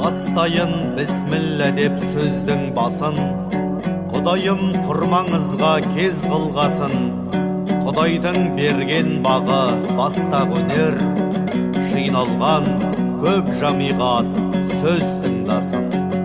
Бастайын бісміллә деп сөздің басын, Құдайым тұрмаңызға кез қылғасын. Құдайдың берген бағы баста өнер, жиналған көп жамиғат сөз тыңдасын.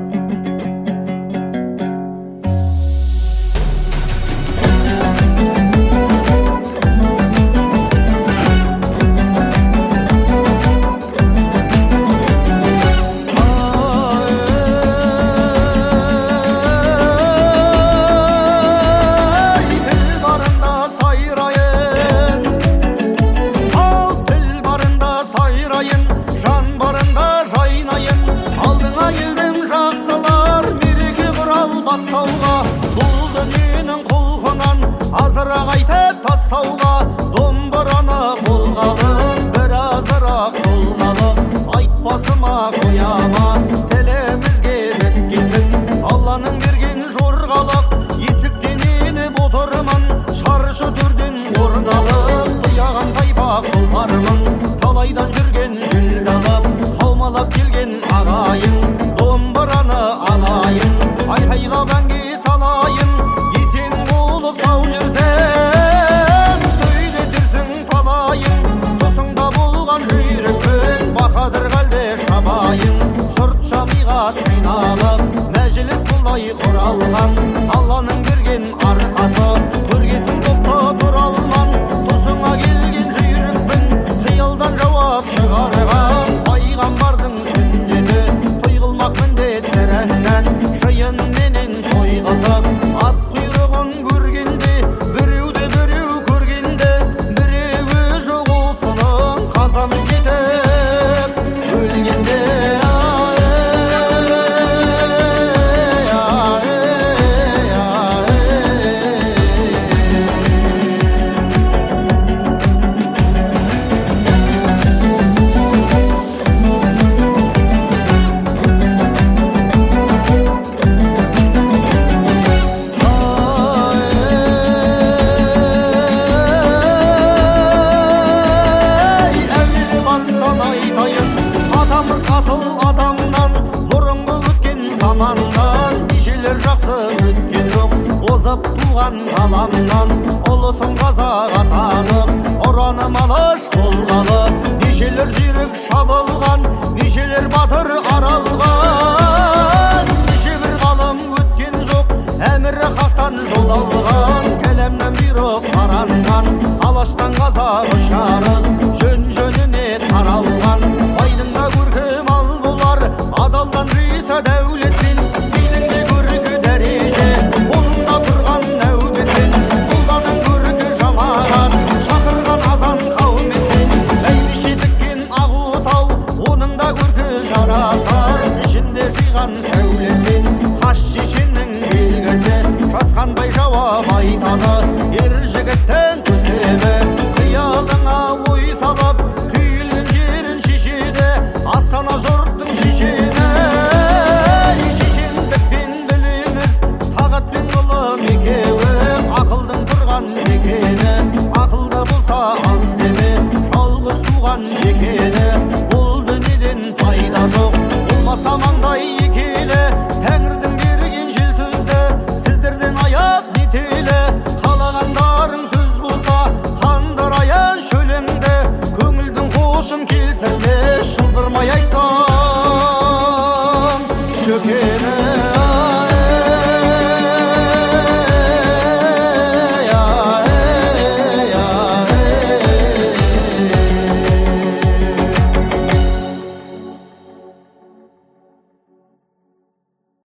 Бұл дүниенің құлқынан азырақ айтып тастауға, домбыраны қолға алып бір азырақ толғалып, айтпасыма қояма тілімізге біткесін. Алланың берген жорғалық есіктен еніп отырмын, шаршы түрден орналып, тұяған тайпақ тұлпармын. Талайдан жүрген жүлдалып, қаумалап келген ағайын, домбыраны алайын, айқайлап әнге салайын. Есен болып сау жүрсең, сөйлетерсің талайын. Тұсыңда болған жүйрікпен бақадыр қалде шабайын. Жұрт жамиғат жиналып, мәжіліс бұлай құралған. Алланың берген арқасы, көргесін топта тұра алман. Тұсыңа келген жүйрікпін, қиялдан жауап шығарған. Пайғамбардың сүннеті, той қылмақ міндет сірәңнен. Жиын менен той қызып, ат құйрығын көргенде, біреуді біреу көргенде, біреуі жоқ осының қазамы жетіп өлгенде. Асыл адамнан, бұрынғы өткен заманнан, нешелер жақсы өткен жоқ, озып туған ғаламнан. Ұлысын қазақ атанып, ұраным алаш болғалы, нешелер жүйрік шабылған, нешелер батыр аралған. Неше бір ғалым өткен жоқ, әмірі хақтан жол алған, кәлемнен бұйрық таранған, алаштан қазақ ұшарыз, жөн-жөніне таралған. Айдыңда көркем ал болар, адалдан жиса дәулетпен, биліңде көркі дәреже, қолында тұрған нәубетпен. Құлданың көркі жамағат, шақырған азан қауметпен. Бәйбіше тіккен ағутау, оның да көркі жарасар, ішінде жиған сәулетпен. Қаш шешеннің белгісі, жасқанбай жауап айтады, ер жігіттің төсемі. Қиялыңа ой салып, түйілген жерін шешеді, Астана жұрттың шешені. Шешендікпен біліңіз, тағатпен ғылым екеуі, ақылдың тұрған мекені. Ақылды болса аз деме, жалғыз туған жекені. Бұл дүниеден пайда жоқ, болмаса маңдай екелі. Тәңірдің берген жел сөзді, сіздерден аяқ нетелі. Қалағандарың сөз болса, қандар аян шөлеңді, көңілдің қошын